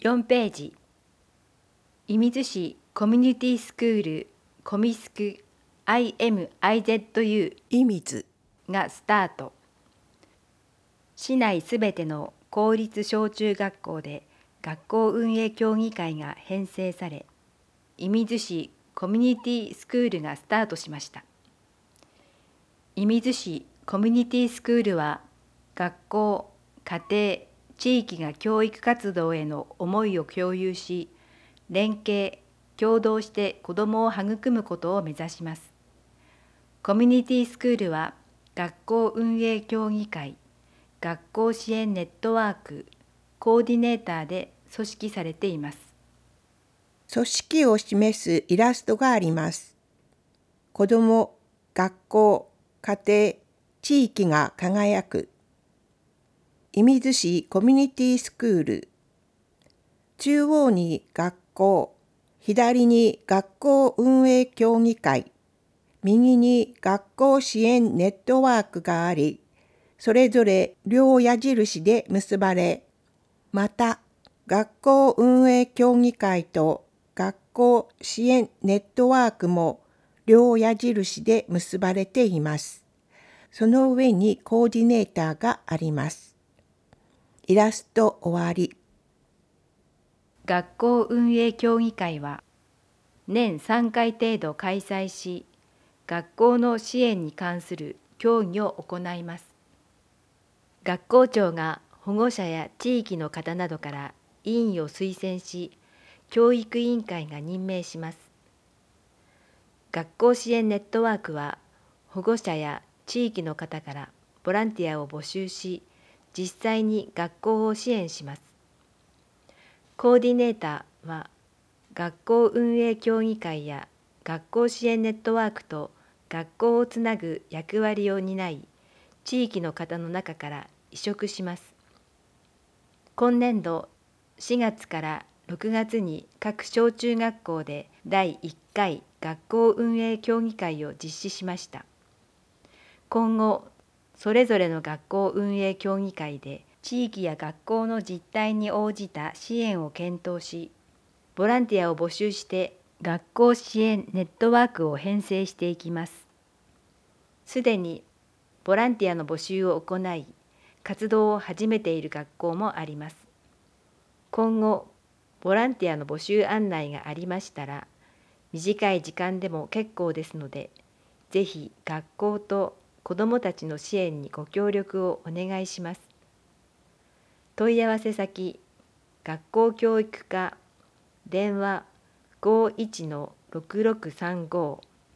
4ページ、射水市コミュニティスクールコミスク IMIZU 射水がスタート。市内すべての公立小中学校で学校運営協議会が編成され、射水市コミュニティスクールがスタートしました。射水市コミュニティスクールは、学校、家庭、地域が教育活動への思いを共有し、連携、協働して子どもを育むことを目指します。コミュニティスクールは、学校運営協議会、学校支援ネットワーク、コーディネーターで組織されています。 組織を示すイラストがあります。子ども、学校、家庭、地域が輝く。射水市コミュニティスクール。中央に学校、左に学校運営協議会、右に学校支援ネットワークがあり、それぞれ両矢印で結ばれ、また学校運営協議会と学校支援ネットワークも両矢印で結ばれています。その上にコーディネーターがあります。イラスト終わり。 学校運営協議会は、年3回程度開催し、学校の支援に関する協議を行います。学校長が保護者や地域の方などから委員を推薦し、教育委員会が任命します。学校支援ネットワークは、保護者や地域の方からボランティアを募集し、実際に学校を支援します。コーディネーターは、学校運営協議会や学校支援ネットワークと学校をつなぐ役割を担い、地域の方の中から委嘱します。今年度4月から6月に各小中学校で第1回学校運営協議会を実施しました。今後、それぞれの学校運営協議会で地域や学校の実態に応じた支援を検討し、ボランティアを募集して学校支援ネットワークを編成していきます。すでにボランティアの募集を行い、活動を始めている学校もあります。今後、ボランティアの募集案内がありましたら、短い時間でも結構ですので、ぜひ学校と子どもたちの支援にご協力をお願いします。問い合わせ先、学校教育課、電話51-6635。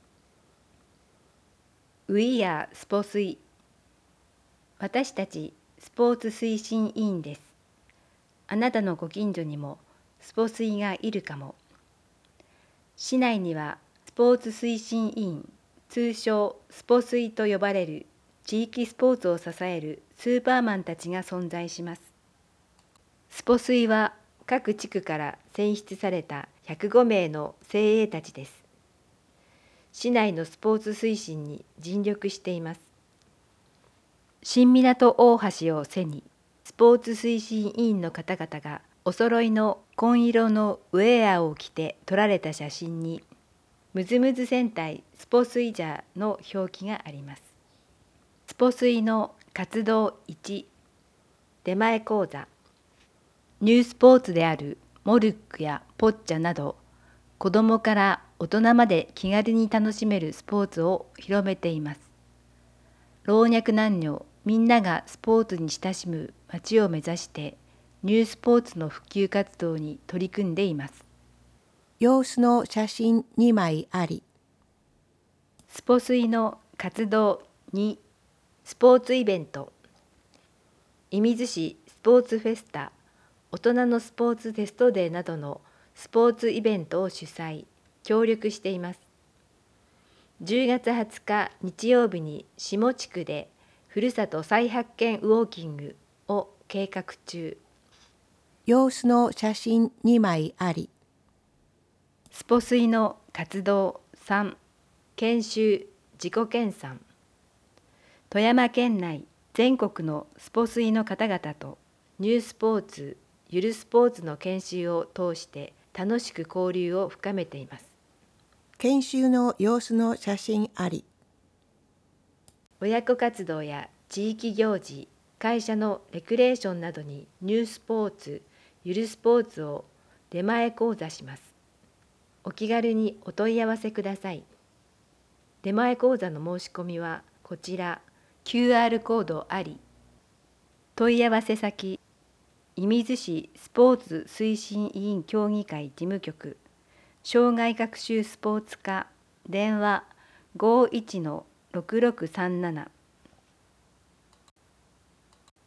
ウィアスポスイ。私たちスポーツ推進委員です。あなたのご近所にもスポスイがいるかも。市内にはスポーツ推進委員、通称スポスイと呼ばれる地域スポーツを支えるスーパーマンたちが存在します。スポスイは各地区から選出された105名の精鋭たちです。市内のスポーツ推進に尽力しています。新港大橋を背に、スポーツ推進委員の方々がお揃いの紺色のウェアを着て撮られた写真に、ムズムズ戦隊スポスイジャーの表記があります。スポスイの活動1、出前講座。ニュースポーツであるモルックやポッチャなど、子どもから大人まで気軽に楽しめるスポーツを広めています。老若男女みんながスポーツに親しむ街を目指してニュースポーツの普及活動に取り組んでいます。 様子の写真2枚あり。 スポスイの活動2、スポーツイベント。射水市スポーツフェスタ、大人のスポーツテストデーなどのスポーツイベントを主催、協力しています。10月20日日曜日に下地区でふるさと再発見ウォーキングを計画中。 様子の写真2枚あり。 スポスイの活動3、研修自己研鑽。富山県内全国のスポスイの方々とニュースポーツ、 ゆるスポーツの研修を通して楽しく交流を深めています。 研修の様子の写真あり。 親子活動や地域行事、会社のレクレーションなどにニュースポーツ、ゆるスポーツを出前講座します。お気軽にお問い合わせください。出前講座の申し込みはこちら QR コードあり。問い合わせ先、射水市スポーツ推進委員協議会事務局、障害学習スポーツ課、電話51-6637